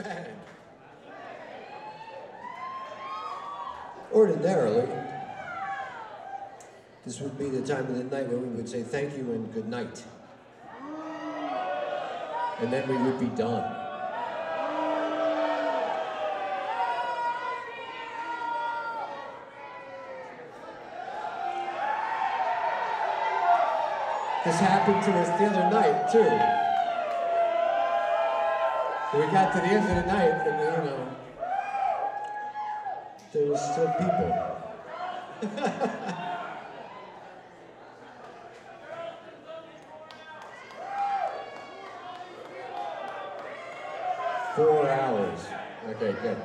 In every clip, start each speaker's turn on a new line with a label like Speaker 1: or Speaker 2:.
Speaker 1: band. Ordinarily, this would be the time of the night when we would say thank you and good night. And then we would be done. This happened to us the other night, too. We got to the end of the night, and there was still people. 4 hours. Okay, good.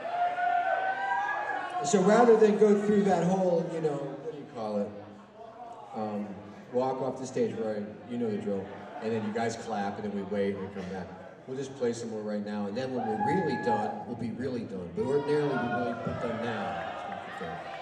Speaker 1: So rather than go through that whole, what do you call it? Walk off the stage, right? You know the drill. And then you guys clap, and then we wait, and we come back. We'll just play some more right now, and then when we're really done, we'll be really done. But ordinarily, we really put them now.